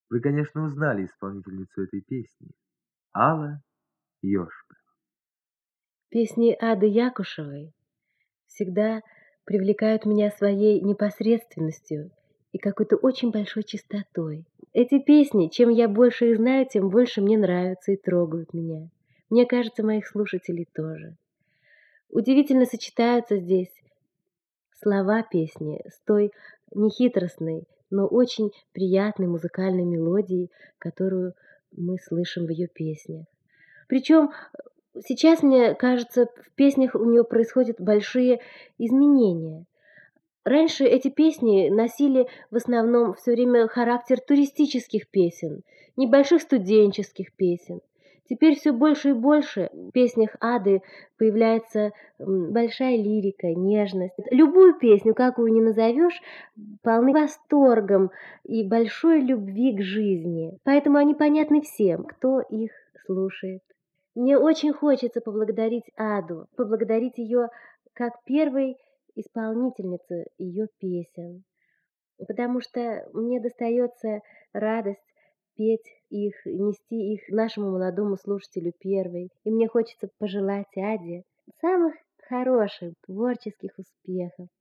Вы, конечно, узнали исполнительницу этой песни. Алла Ёшка. Песни Ады Якушевой всегда привлекают меня своей непосредственностью и какой-то очень большой чистотой. Эти песни, чем я больше их знаю, тем больше мне нравятся и трогают меня. Мне кажется, моих слушателей тоже. Удивительно сочетаются здесь слова песни с той нехитростной, но очень приятной музыкальной мелодией, которую мы слышим в ее песнях. Причем сейчас, мне кажется, в песнях у нее происходят большие изменения. Раньше эти песни носили в основном все время характер туристических песен, небольших студенческих песен. Теперь все больше и больше в песнях Ады появляется большая лирика, нежность. Любую песню, какую ни назовешь, полны восторгом и большой любви к жизни. Поэтому они понятны всем, кто их слушает. Мне очень хочется поблагодарить Аду, поблагодарить ее как первой исполнительницу ее песен, потому что мне достается радость петь их, нести их нашему молодому слушателю первой. И мне хочется пожелать Аде самых хороших творческих успехов.